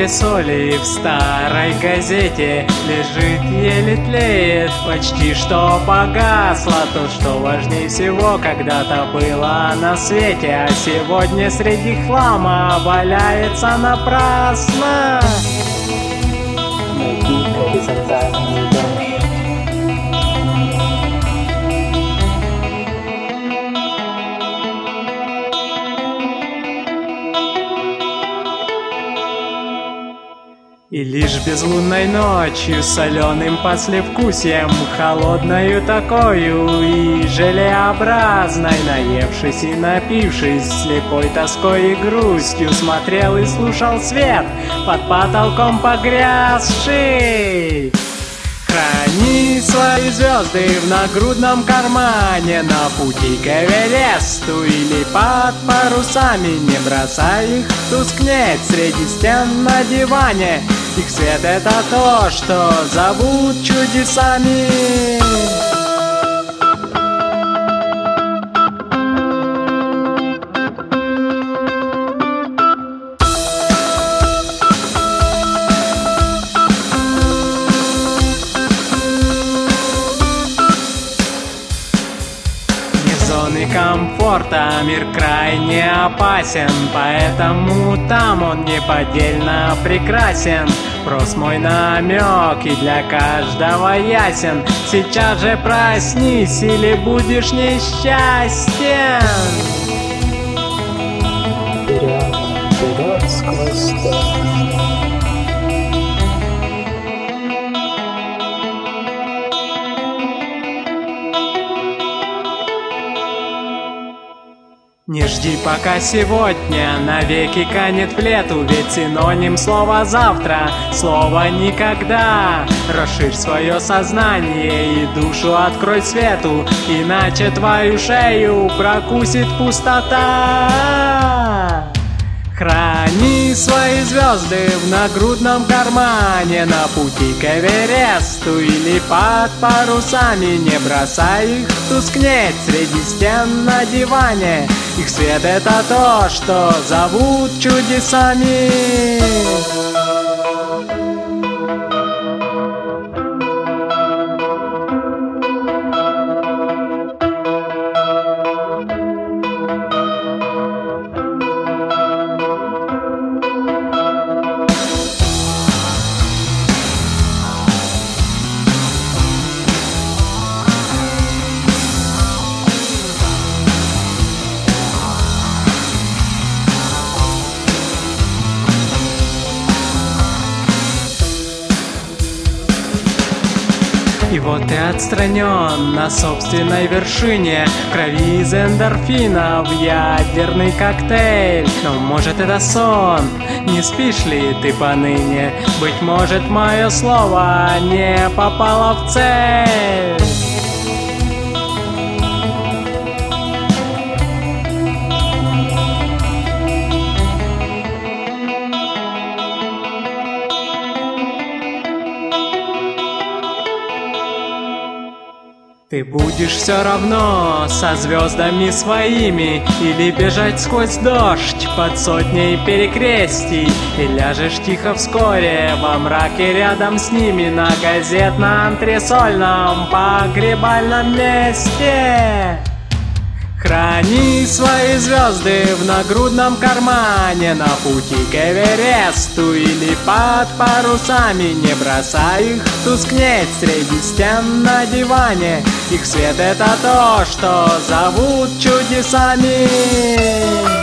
антресоли в старой газете лежит, еле тлеет, почти что погасло то, что важнее всего когда-то было на свете, а сегодня среди хлама валяется напрасно. Найди горизонтальный дождь. И лишь безлунной ночью, соленым послевкусием, холодною такою и желеобразной, наевшись и напившись, слепой тоской и грустью, смотрел и слушал свет под потолком погрязший. Храни свои звезды в нагрудном кармане, на пути к Эвересту или под парусами, не бросай их тускнеть среди стен на диване. Их свет — это то, что зовут чудесами. Зоны комфорта мир крайне опасен, поэтому там он неподдельно прекрасен. Прос мой намек и для каждого ясен. Сейчас же проснись, или будешь несчастен. Вперед, вперед сквозь дождь. Не жди, пока сегодня навеки канет в лету, ведь синоним слова «завтра» — слово «никогда». Расширь свое сознание и душу открой свету, иначе твою шею прокусит пустота. Храни свои звезды в нагрудном кармане, на пути к Эвересту или под парусами, не бросай их тускнеть среди стен на диване. Их свет — это то, что зовут чудесами. И вот ты отстранен на собственной вершине, в крови из эндорфинов ядерный коктейль. Но может это сон, не спишь ли ты поныне? Быть может мое слово не попало в цель. Ты будешь все равно со звездами своими, или бежать сквозь дождь под сотней перекрестий, и ляжешь тихо вскоре во мраке рядом с ними на газетно-антресольном погребальном месте. Храни свои звезды в нагрудном кармане, на пути к Эвересту или под парусами, не бросай их тускнеть среди стен на диване. Их свет — это то, что зовут чудесами.